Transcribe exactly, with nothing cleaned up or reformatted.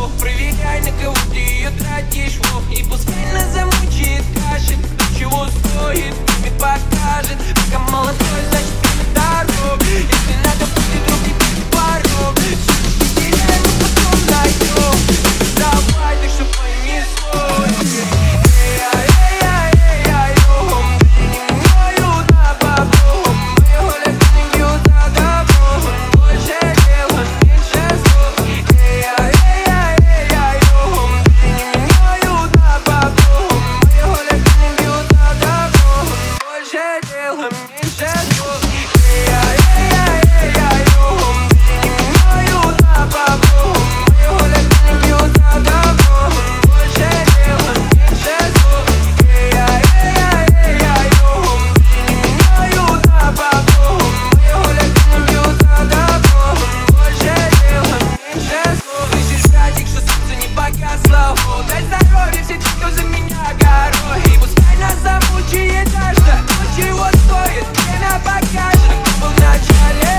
хорошо. Проверяй, на кого ты ее тратишь, во. И пускай нас замучает кашель, чего стоит, время покажет. Пока молодой, значит время дорог. Если надо, будет друг, не будет порог. Все потеряем, но потом найдем. Давай, так что пойми свой. Дай здоровья все те, кто за меня горой. И пускай нас замучает жажда, но чего стоит, время покажет. Кто был в начале